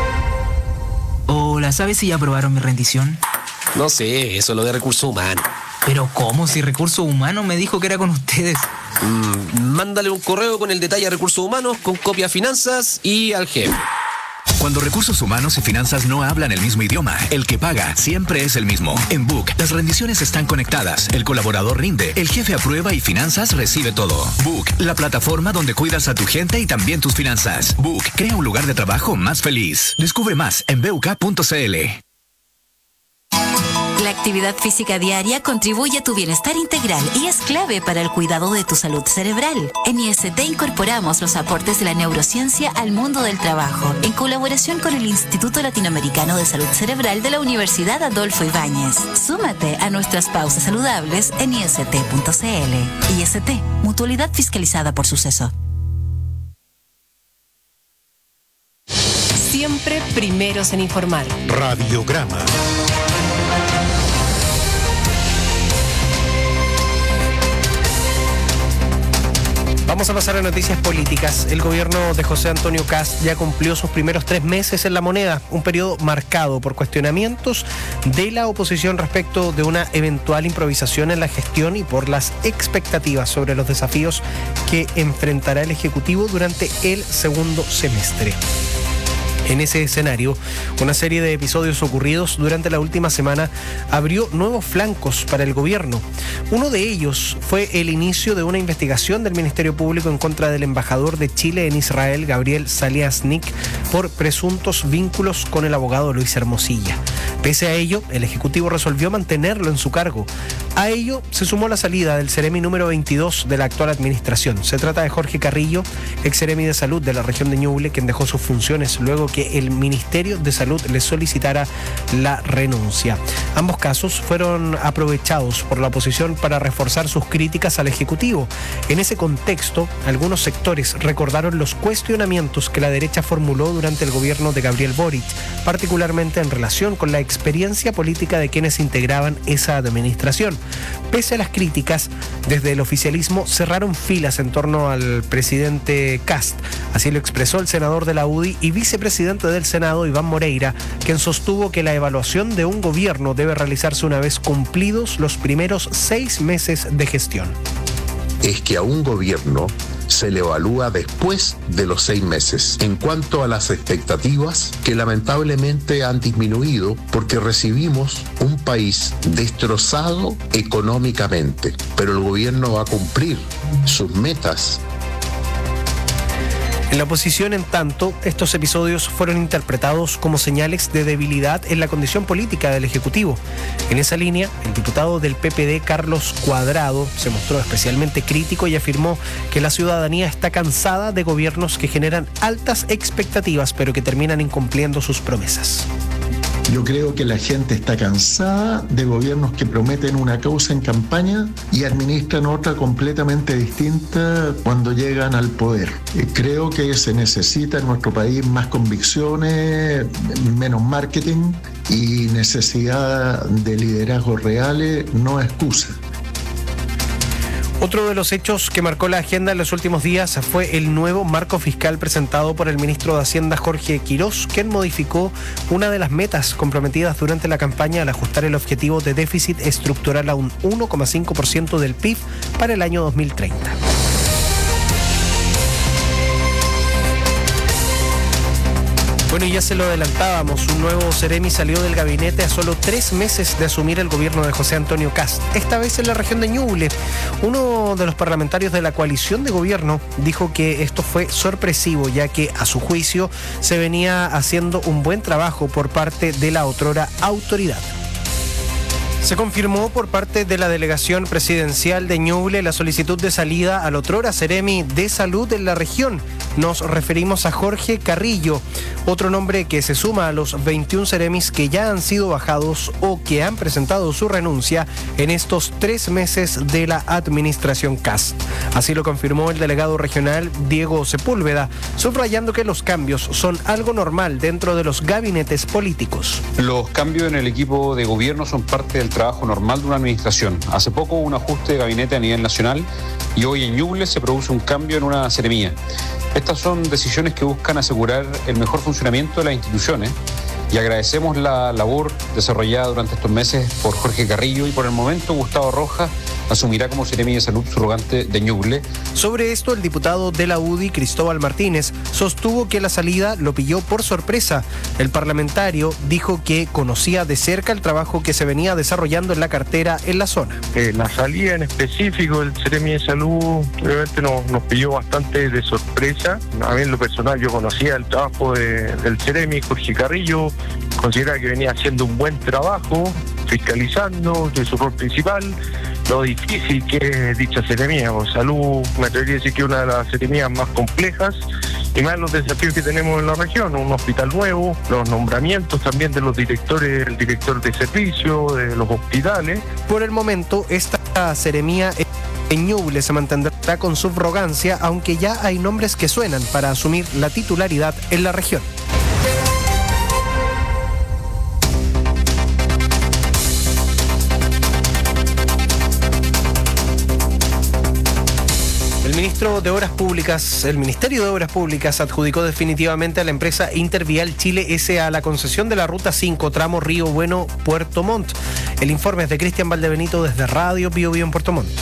Hola, ¿sabes si ya aprobaron mi rendición? No sé, eso es lo de recursos humanos. Pero ¿cómo? Si Recursos Humanos me dijo que era con ustedes. Mm, mándale un correo con el detalle a Recursos Humanos, con copia a Finanzas y al jefe. Cuando Recursos Humanos y Finanzas no hablan el mismo idioma, el que paga siempre es el mismo. En Book, las rendiciones están conectadas, el colaborador rinde, el jefe aprueba y Finanzas recibe todo. Book, la plataforma donde cuidas a tu gente y también tus finanzas. Book, crea un lugar de trabajo más feliz. Descubre más en b u k punto c l. La actividad física diaria contribuye a tu bienestar integral y es clave para el cuidado de tu salud cerebral. En I S T incorporamos los aportes de la neurociencia al mundo del trabajo, en colaboración con el Instituto Latinoamericano de Salud Cerebral de la Universidad Adolfo Ibáñez. Súmate a nuestras pausas saludables en i s t punto c l. I S T, mutualidad fiscalizada por Suceso. Siempre primeros en informar. Radiograma. Vamos a pasar a noticias políticas. El gobierno de José Antonio Kast ya cumplió sus primeros tres meses en la moneda, un periodo marcado por cuestionamientos de la oposición respecto de una eventual improvisación en la gestión y por las expectativas sobre los desafíos que enfrentará el Ejecutivo durante el segundo semestre. En ese escenario, una serie de episodios ocurridos durante la última semana abrió nuevos flancos para el gobierno. Uno de ellos fue el inicio de una investigación del Ministerio Público en contra del embajador de Chile en Israel, Gabriel Saliasnik, por presuntos vínculos con el abogado Luis Hermosilla. Pese a ello, el Ejecutivo resolvió mantenerlo en su cargo. A ello se sumó la salida del Ceremi número veintidós de la actual administración. Se trata de Jorge Carrillo, ex Ceremi de Salud de la región de Ñuble, quien dejó sus funciones luego que el Ministerio de Salud le solicitara la renuncia. Ambos casos fueron aprovechados por la oposición para reforzar sus críticas al Ejecutivo. En ese contexto, algunos sectores recordaron los cuestionamientos que la derecha formuló durante el gobierno de Gabriel Boric, particularmente en relación con la experiencia política de quienes integraban esa administración. Pese a las críticas, desde el oficialismo cerraron filas en torno al presidente Kast. Así lo expresó el senador de la U D I y vicepresidente del Senado, Iván Moreira, quien sostuvo que la evaluación de un gobierno debe realizarse una vez cumplidos los primeros seis meses de gestión. Es que a un gobierno se le evalúa después de los seis meses. En cuanto a las expectativas, que lamentablemente han disminuido porque recibimos un país destrozado económicamente, pero el gobierno va a cumplir sus metas. En la oposición, en tanto, estos episodios fueron interpretados como señales de debilidad en la condición política del Ejecutivo. En esa línea, el diputado del P P D, Carlos Cuadrado, se mostró especialmente crítico y afirmó que la ciudadanía está cansada de gobiernos que generan altas expectativas pero que terminan incumpliendo sus promesas. Yo creo que la gente está cansada de gobiernos que prometen una causa en campaña y administran otra completamente distinta cuando llegan al poder. Creo que se necesita en nuestro país más convicciones, menos marketing y necesidad de liderazgos reales, no excusa. Otro de los hechos que marcó la agenda en los últimos días fue el nuevo marco fiscal presentado por el ministro de Hacienda, Jorge Quirós, quien modificó una de las metas comprometidas durante la campaña al ajustar el objetivo de déficit estructural a un uno coma cinco por ciento del P I B para el año dos mil treinta. Bueno, y ya se lo adelantábamos, un nuevo Ceremi salió del gabinete a solo tres meses de asumir el gobierno de José Antonio Kast, esta vez en la región de Ñuble. Uno de los parlamentarios de la coalición de gobierno dijo que esto fue sorpresivo, ya que a su juicio se venía haciendo un buen trabajo por parte de la otrora autoridad. Se confirmó por parte de la delegación presidencial de Ñuble la solicitud de salida al otrora Ceremi de Salud en la región. Nos referimos a Jorge Carrillo, otro nombre que se suma a los veintiún Ceremis que ya han sido bajados o que han presentado su renuncia en estos tres meses de la administración Kast. Así lo confirmó el delegado regional Diego Sepúlveda, subrayando que los cambios son algo normal dentro de los gabinetes políticos. Los cambios en el equipo de gobierno son parte del trabajo normal de una administración. Hace poco hubo un ajuste de gabinete a nivel nacional y hoy en Ñuble se produce un cambio en una seremía. Estas son decisiones que buscan asegurar el mejor funcionamiento de las instituciones y agradecemos la labor desarrollada durante estos meses por Jorge Carrillo y por el momento Gustavo Rojas asumirá como Seremi de Salud subrogante de Ñuble. Sobre esto, el diputado de la U D I, Cristóbal Martínez, sostuvo que la salida lo pilló por sorpresa. El parlamentario dijo que conocía de cerca el trabajo que se venía desarrollando en la cartera en la zona. Eh, la salida en específico del Seremi de Salud obviamente nos, nos pilló bastante de sorpresa. A mí en lo personal yo conocía el trabajo de, del Seremi, Jorge Carrillo, consideraba que venía haciendo un buen trabajo, fiscalizando de su rol principal, lo difícil que es dicha seremía. Por salud, me atrevería a decir que es una de las seremías más complejas y más los desafíos que tenemos en la región, un hospital nuevo, los nombramientos también de los directores, el director de servicio, de los hospitales. Por el momento, esta seremía en Ñuble se mantendrá con subrogancia, aunque ya hay nombres que suenan para asumir la titularidad en la región. El ministro de Obras Públicas, el Ministerio de Obras Públicas adjudicó definitivamente a la empresa Intervial Chile S A la concesión de la Ruta cinco, tramo Río Bueno, Puerto Montt. El informe es de Cristian Valdebenito desde Radio Bio Bio en Puerto Montt.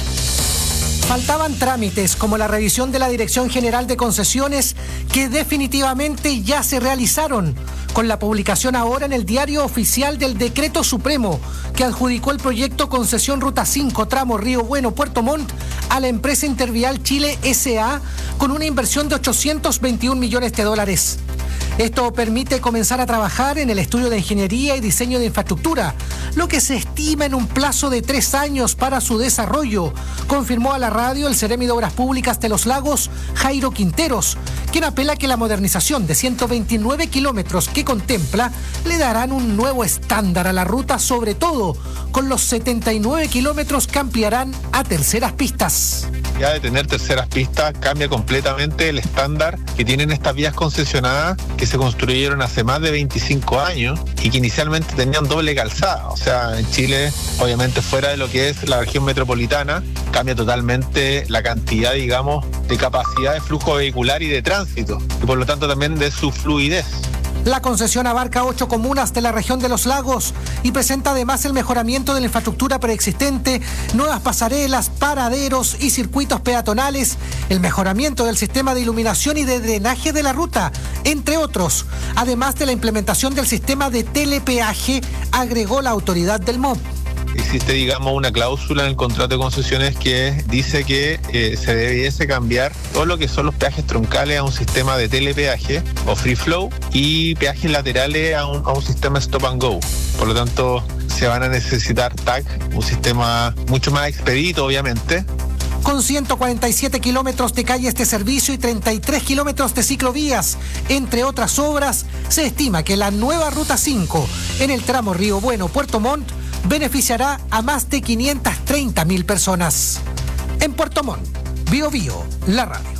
Faltaban trámites como la revisión de la Dirección General de Concesiones que definitivamente ya se realizaron con la publicación ahora en el Diario Oficial del Decreto Supremo que adjudicó el proyecto Concesión Ruta cinco, tramo Río Bueno, Puerto Montt a la empresa Intervial Chile S A con una inversión de ochocientos veintiún millones de dólares. Esto permite comenzar a trabajar en el estudio de ingeniería y diseño de infraestructura, lo que se estima en un plazo de tres años para su desarrollo, confirmó a la radio el Seremi de Obras Públicas de Los Lagos, Jairo Quinteros, quien apela que la modernización de ciento veintinueve kilómetros que contempla le darán un nuevo estándar a la ruta, sobre todo con los setenta y nueve kilómetros que ampliarán a terceras pistas. Ya de tener terceras pistas cambia completamente el estándar que tienen estas vías concesionadas que se construyeron hace más de veinticinco años y que inicialmente tenían doble calzada. O sea, en Chile, obviamente fuera de lo que es la región metropolitana, cambia totalmente la cantidad, digamos, de capacidad de flujo vehicular y de tránsito, y por lo tanto también de su fluidez. La concesión abarca ocho comunas de la región de Los Lagos y presenta además el mejoramiento de la infraestructura preexistente, nuevas pasarelas, paraderos y circuitos peatonales, el mejoramiento del sistema de iluminación y de drenaje de la ruta, entre otros, además de la implementación del sistema de telepeaje, agregó la autoridad del M O B. Existe, digamos, una cláusula en el contrato de concesiones que dice que eh, se debiese cambiar todo lo que son los peajes troncales a un sistema de telepeaje o free flow y peajes laterales a un, a un sistema stop and go. Por lo tanto, se van a necesitar T A C, un sistema mucho más expedito, obviamente. Con ciento cuarenta y siete kilómetros de calles de servicio y treinta y tres kilómetros de ciclovías, entre otras obras, se estima que la nueva Ruta cinco en el tramo Río Bueno, Puerto Montt, beneficiará a más de quinientas treinta mil personas. En Puerto Montt, Bio Bio, la radio.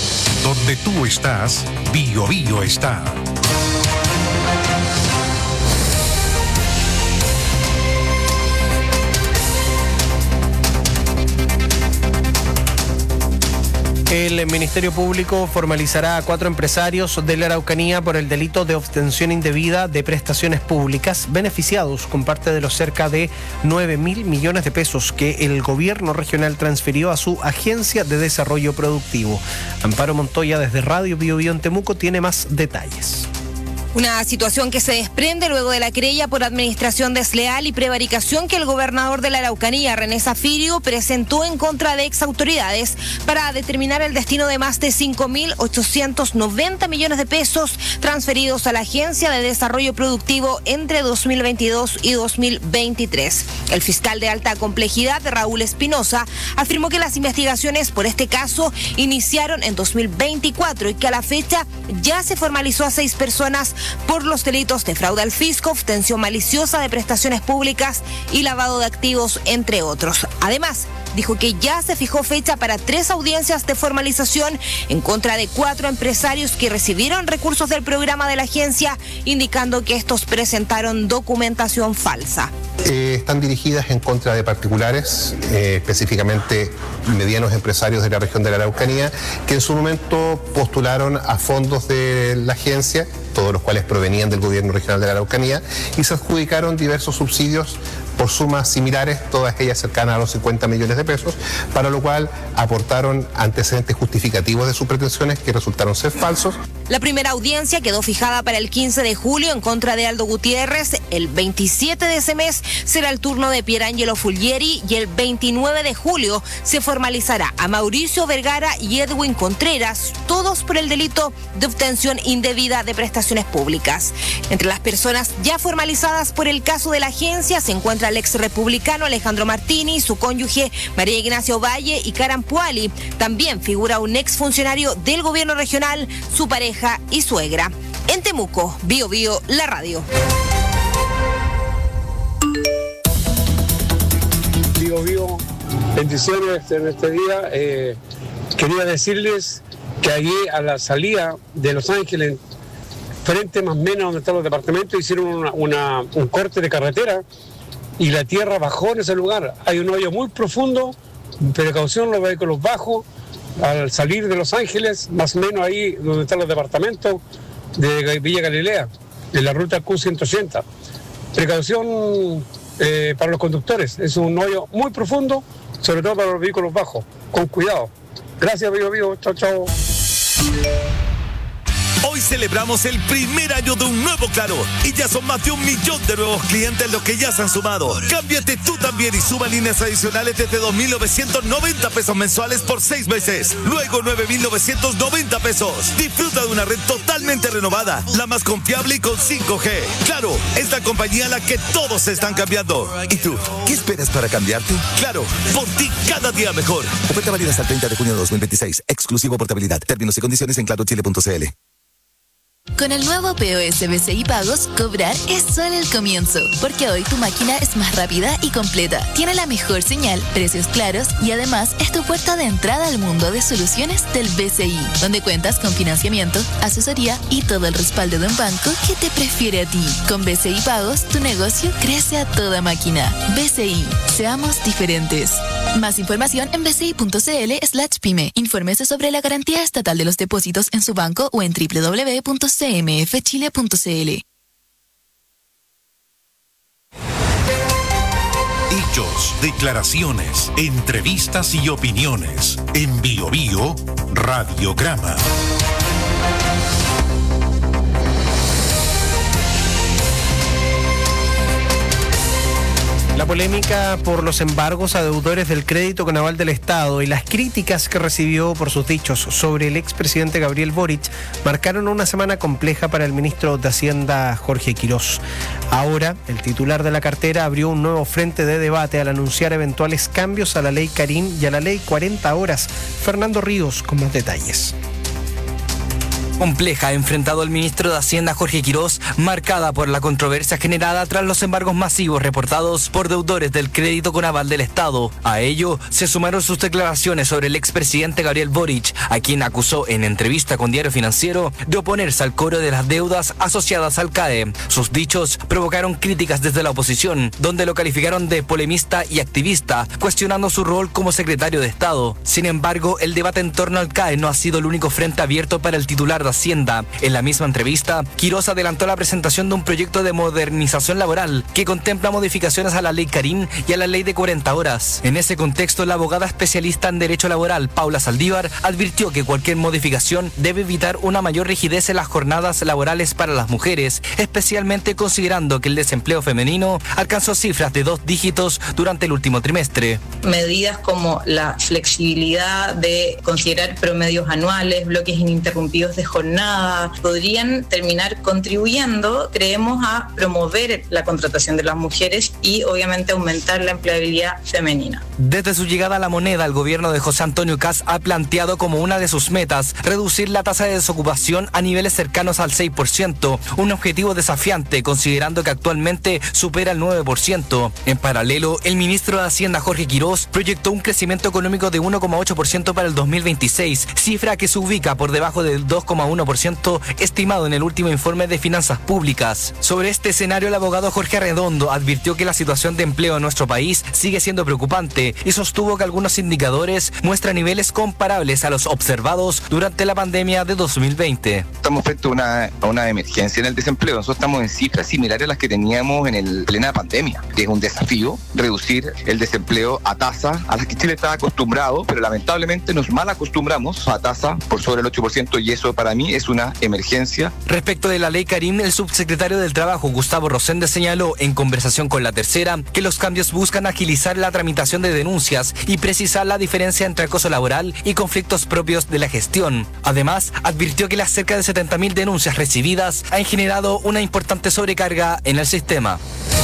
Donde tú estás, Bio Bio está. El Ministerio Público formalizará a cuatro empresarios de la Araucanía por el delito de obtención indebida de prestaciones públicas, beneficiados con parte de los cerca de nueve mil millones de pesos que el gobierno regional transfirió a su Agencia de Desarrollo Productivo. Amparo Montoya desde Radio Bio Bio en Temuco tiene más detalles. Una situación que se desprende luego de la querella por administración desleal y prevaricación que el gobernador de la Araucanía, René Zafirio, presentó en contra de exautoridades para determinar el destino de más de cinco mil ochocientos noventa millones de pesos transferidos a la Agencia de Desarrollo Productivo entre dos mil veintidós y dos mil veintitrés. El fiscal de alta complejidad, Raúl Espinosa, afirmó que las investigaciones por este caso iniciaron en dos mil veinticuatro y que a la fecha ya se formalizó a seis personas por los delitos de fraude al fisco, obtención maliciosa de prestaciones públicas y lavado de activos, entre otros. Además, dijo que ya se fijó fecha para tres audiencias de formalización en contra de cuatro empresarios que recibieron recursos del programa de la agencia, indicando que estos presentaron documentación falsa. Eh, están dirigidas en contra de particulares, eh, específicamente medianos empresarios de la región de la Araucanía, que en su momento postularon a fondos de la agencia todos los cuales provenían del gobierno regional de la Araucanía, y se adjudicaron diversos subsidios por sumas similares, todas ellas cercanas a los cincuenta millones de pesos, para lo cual aportaron antecedentes justificativos de sus pretensiones que resultaron ser falsos. La primera audiencia quedó fijada para el quince de julio en contra de Aldo Gutiérrez. El veintisiete de ese mes será el turno de Pierangelo Fulgieri y el veintinueve de julio se formalizará a Mauricio Vergara y Edwin Contreras, todos por el delito de obtención indebida de prestaciones públicas. Entre las personas ya formalizadas por el caso de la agencia se encuentra el ex republicano Alejandro Martini, su cónyuge María Ignacia Ovalle y Karan Puali. También figura un ex funcionario del gobierno regional, su pareja y suegra. En Temuco, Bio Bio, la radio. Bio Bio, bendiciones en este día. Eh, quería decirles que allí a la salida de Los Ángeles, frente más o menos donde están los departamentos, hicieron una, una, un corte de carretera y la tierra bajó en ese lugar. Hay un hoyo muy profundo, precaución los vehículos bajos, al salir de Los Ángeles, más o menos ahí donde están los departamentos de Villa Galilea, en la ruta Q ciento ochenta. Precaución eh, para los conductores, es un hoyo muy profundo, sobre todo para los vehículos bajos, con cuidado. Gracias, Bio Bio, chao, chao. Hoy celebramos el primer año de un nuevo Claro y ya son más de un millón de nuevos clientes los que ya se han sumado. Cámbiate tú también y suma líneas adicionales desde dos mil novecientos noventa pesos mensuales por seis meses. Luego nueve mil novecientos noventa pesos. Disfruta de una red totalmente renovada, la más confiable y con cinco G. Claro, es la compañía a la que todos se están cambiando. ¿Y tú? ¿Qué esperas para cambiarte? Claro, por ti cada día mejor. Oferta válida hasta el treinta de junio de dos mil veintiséis. Exclusivo portabilidad. Términos y condiciones en claro chile punto c l. Con el nuevo P O S B C I Pagos, cobrar es solo el comienzo, porque hoy tu máquina es más rápida y completa, tiene la mejor señal, precios claros y además es tu puerta de entrada al mundo de soluciones del B C I, donde cuentas con financiamiento, asesoría y todo el respaldo de un banco que te prefiere a ti. Con B C I Pagos, tu negocio crece a toda máquina. B C I, seamos diferentes. Más información en bci.cl slash pyme. Infórmese sobre la garantía estatal de los depósitos en su banco o en w w w punto c m f chile punto c l. Hechos, declaraciones, entrevistas y opiniones. En Bio Bio, Radiograma. La polémica por los embargos a deudores del crédito con aval del Estado y las críticas que recibió por sus dichos sobre el expresidente Gabriel Boric marcaron una semana compleja para el ministro de Hacienda Jorge Quirós. Ahora, el titular de la cartera abrió un nuevo frente de debate al anunciar eventuales cambios a la ley Karin y a la ley cuarenta horas. Fernando Ríos con más detalles. Compleja ha enfrentado el ministro de Hacienda Jorge Quirós, marcada por la controversia generada tras los embargos masivos reportados por deudores del crédito con aval del Estado. A ello se sumaron sus declaraciones sobre el expresidente Gabriel Boric, a quien acusó en entrevista con Diario Financiero de oponerse al cobro de las deudas asociadas al C A E. Sus dichos provocaron críticas desde la oposición, donde lo calificaron de polemista y activista, cuestionando su rol como secretario de Estado. Sin embargo, el debate en torno al C A E no ha sido el único frente abierto para el titular de Hacienda. En la misma entrevista, Quirós adelantó la presentación de un proyecto de modernización laboral que contempla modificaciones a la ley Karin y a la ley de cuarenta horas. En ese contexto, la abogada especialista en derecho laboral, Paula Saldívar, advirtió que cualquier modificación debe evitar una mayor rigidez en las jornadas laborales para las mujeres, especialmente considerando que el desempleo femenino alcanzó cifras de dos dígitos durante el último trimestre. Medidas como la flexibilidad de considerar promedios anuales, bloques ininterrumpidos de jornada, podrían terminar contribuyendo, creemos, a promover la contratación de las mujeres y obviamente aumentar la empleabilidad femenina. Desde su llegada a la moneda, el gobierno de José Antonio Kast ha planteado como una de sus metas reducir la tasa de desocupación a niveles cercanos al seis por ciento, un objetivo desafiante considerando que actualmente supera el nueve por ciento. En paralelo, el ministro de Hacienda Jorge Quirós proyectó un crecimiento económico de uno coma ocho por ciento para el dos mil veintiséis, cifra que se ubica por debajo del dos coma uno por ciento estimado en el último informe de finanzas públicas. Sobre este escenario, el abogado Jorge Arredondo advirtió que la situación de empleo en nuestro país sigue siendo preocupante y sostuvo que algunos indicadores muestran niveles comparables a los observados durante la pandemia de dos mil veinte. Estamos frente a una, a una emergencia en el desempleo. Nosotros estamos en cifras similares a las que teníamos en el plena pandemia. Es un desafío reducir el desempleo a tasa a las que Chile está acostumbrado, pero lamentablemente nos mal acostumbramos a tasa por sobre el ocho por ciento y eso para mí es una emergencia. Respecto de la ley Karim, el subsecretario del Trabajo, Gustavo Rosende, señaló en conversación con La Tercera que los cambios buscan agilizar la tramitación de denuncias y precisar la diferencia entre acoso laboral y conflictos propios de la gestión. Además, advirtió que las cerca de setenta mil denuncias recibidas han generado una importante sobrecarga en el sistema.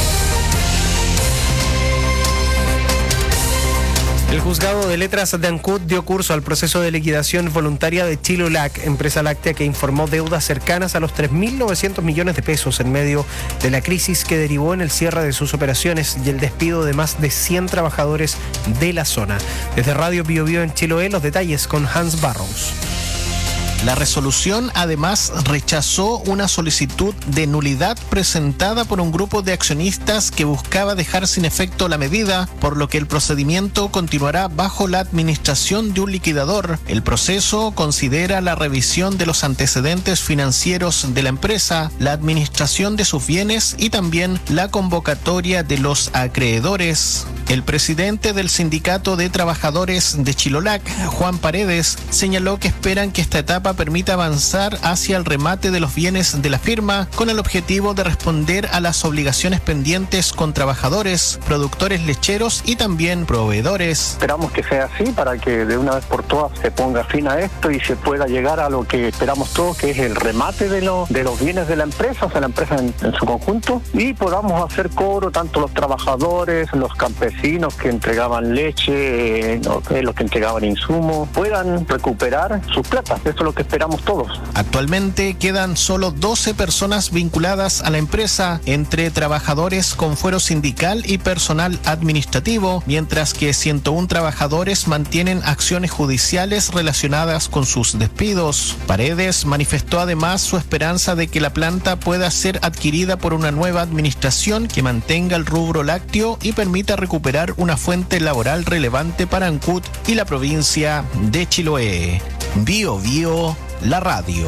El juzgado de letras de Ancud dio curso al proceso de liquidación voluntaria de Chilolac, empresa láctea que informó deudas cercanas a los tres mil novecientos millones de pesos en medio de la crisis que derivó en el cierre de sus operaciones y el despido de más de cien trabajadores de la zona. Desde Radio Bio Bio en Chiloé, los detalles con Hans Barrows. La resolución además rechazó una solicitud de nulidad presentada por un grupo de accionistas que buscaba dejar sin efecto la medida, por lo que el procedimiento continuará bajo la administración de un liquidador. El proceso considera la revisión de los antecedentes financieros de la empresa, la administración de sus bienes y también la convocatoria de los acreedores. El presidente del Sindicato de Trabajadores de Chilolac, Juan Paredes, señaló que esperan que esta etapa permita avanzar hacia el remate de los bienes de la firma con el objetivo de responder a las obligaciones pendientes con trabajadores, productores lecheros y también proveedores. Esperamos que sea así para que de una vez por todas se ponga fin a esto y se pueda llegar a lo que esperamos todos, que es el remate de, lo, de los bienes de la empresa, o sea, la empresa en, en su conjunto, y podamos hacer cobro tanto los trabajadores, los campesinos que entregaban leche, eh, los que entregaban insumos, puedan recuperar sus plata. Eso es lo que esperamos todos. Actualmente quedan solo doce personas vinculadas a la empresa, entre trabajadores con fuero sindical y personal administrativo, mientras que ciento uno trabajadores mantienen acciones judiciales relacionadas con sus despidos. Paredes manifestó además su esperanza de que la planta pueda ser adquirida por una nueva administración que mantenga el rubro lácteo y permita recuperar una fuente laboral relevante para Ancud y la provincia de Chiloé. Bio Bio, la radio.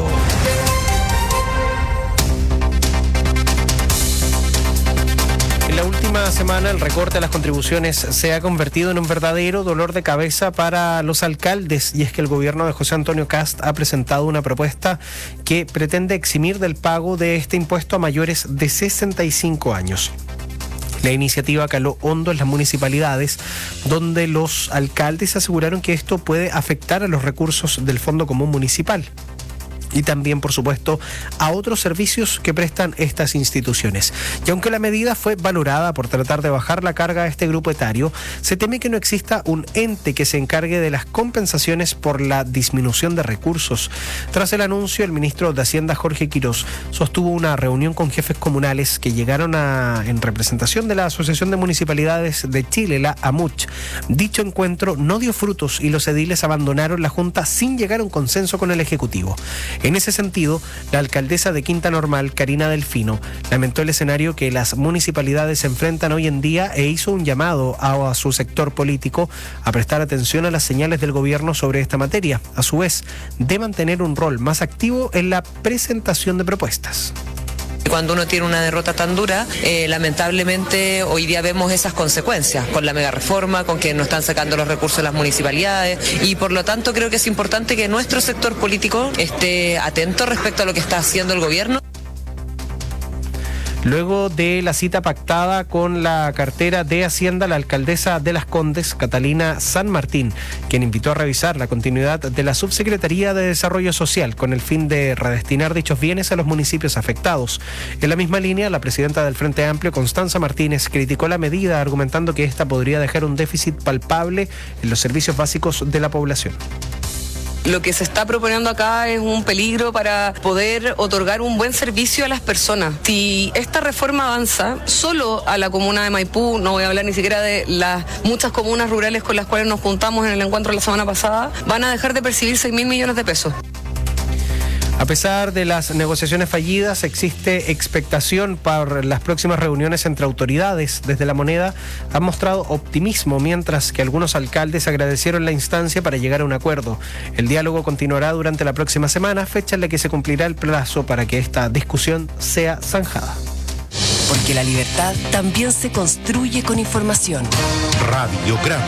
En la última semana, el recorte a las contribuciones se ha convertido en un verdadero dolor de cabeza para los alcaldes, y es que el gobierno de José Antonio Kast ha presentado una propuesta que pretende eximir del pago de este impuesto a mayores de sesenta y cinco años. La iniciativa caló hondo en las municipalidades, donde los alcaldes aseguraron que esto puede afectar a los recursos del Fondo Común Municipal y también, por supuesto, a otros servicios que prestan estas instituciones. Y aunque la medida fue valorada por tratar de bajar la carga a este grupo etario, se teme que no exista un ente que se encargue de las compensaciones por la disminución de recursos. Tras el anuncio, el ministro de Hacienda, Jorge Quirós, sostuvo una reunión con jefes comunales que llegaron a, en representación de la Asociación de Municipalidades de Chile, la AMUCH. Dicho encuentro no dio frutos y los ediles abandonaron la Junta sin llegar a un consenso con el Ejecutivo. En ese sentido, la alcaldesa de Quinta Normal, Karina Delfino, lamentó el escenario que las municipalidades se enfrentan hoy en día e hizo un llamado a, a su sector político a prestar atención a las señales del gobierno sobre esta materia, a su vez, de mantener un rol más activo en la presentación de propuestas. Cuando uno tiene una derrota tan dura, eh, lamentablemente hoy día vemos esas consecuencias con la mega reforma, con que no están sacando los recursos de las municipalidades, y por lo tanto creo que es importante que nuestro sector político esté atento respecto a lo que está haciendo el gobierno. Luego de la cita pactada con la cartera de Hacienda, la alcaldesa de Las Condes, Catalina San Martín, quien invitó a revisar la continuidad de la Subsecretaría de Desarrollo Social con el fin de redestinar dichos bienes a los municipios afectados. En la misma línea, la presidenta del Frente Amplio, Constanza Martínez, criticó la medida, argumentando que esta podría dejar un déficit palpable en los servicios básicos de la población. Lo que se está proponiendo acá es un peligro para poder otorgar un buen servicio a las personas. Si esta reforma avanza, solo a la comuna de Maipú, no voy a hablar ni siquiera de las muchas comunas rurales con las cuales nos juntamos en el encuentro la semana pasada, van a dejar de percibir seis mil millones de pesos. A pesar de las negociaciones fallidas, existe expectación por las próximas reuniones entre autoridades. Desde La Moneda han mostrado optimismo, mientras que algunos alcaldes agradecieron la instancia para llegar a un acuerdo. El diálogo continuará durante la próxima semana, fecha en la que se cumplirá el plazo para que esta discusión sea zanjada. Porque la libertad también se construye con información. Radiograma.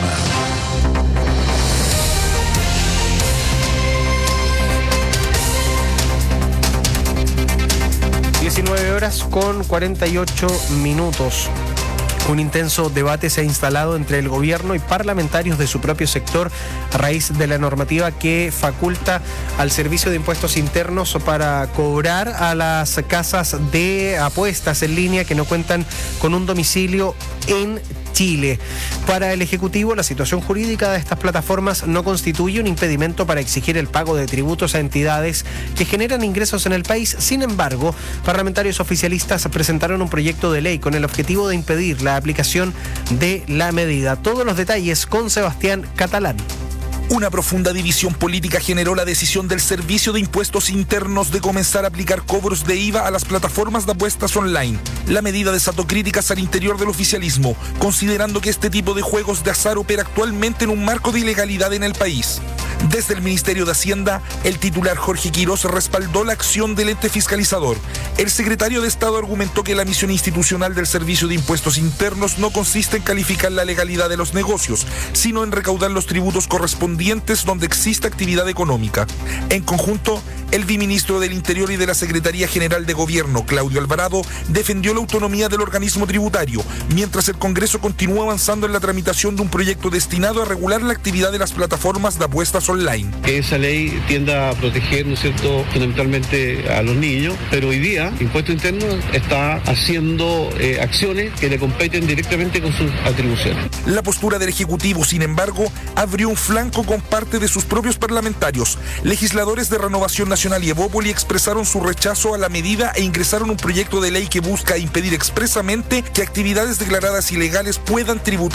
diecinueve horas con cuarenta y ocho minutos. Un intenso debate se ha instalado entre el gobierno y parlamentarios de su propio sector a raíz de la normativa que faculta al Servicio de Impuestos Internos para cobrar a las casas de apuestas en línea que no cuentan con un domicilio en Chile. Para el Ejecutivo, la situación jurídica de estas plataformas no constituye un impedimento para exigir el pago de tributos a entidades que generan ingresos en el país. Sin embargo, parlamentarios oficialistas presentaron un proyecto de ley con el objetivo de impedir la aplicación de la medida. Todos los detalles con Sebastián Catalán. Una profunda división política generó la decisión del Servicio de Impuestos Internos de comenzar a aplicar cobros de I V A a las plataformas de apuestas online. La medida desató críticas al interior del oficialismo, considerando que este tipo de juegos de azar opera actualmente en un marco de ilegalidad en el país. Desde el Ministerio de Hacienda, el titular Jorge Quirós respaldó la acción del ente fiscalizador. El secretario de Estado argumentó que la misión institucional del Servicio de Impuestos Internos no consiste en calificar la legalidad de los negocios, sino en recaudar los tributos correspondientes donde exista actividad económica. En conjunto, el viceministro del Interior y de la Secretaría General de Gobierno, Claudio Alvarado, defendió la autonomía del organismo tributario, mientras el Congreso continúa avanzando en la tramitación de un proyecto destinado a regular la actividad de las plataformas de apuestas online. Que esa ley tienda a proteger, ¿no es cierto?, fundamentalmente a los niños, pero hoy día Impuesto Interno está haciendo eh, acciones que le competen directamente con sus atribuciones. La postura del Ejecutivo, sin embargo, abrió un flanco con parte de sus propios parlamentarios. Legisladores de Renovación Nacional y Evópoli expresaron su rechazo a la medida e ingresaron un proyecto de ley que busca impedir expresamente que actividades declaradas ilegales puedan tributar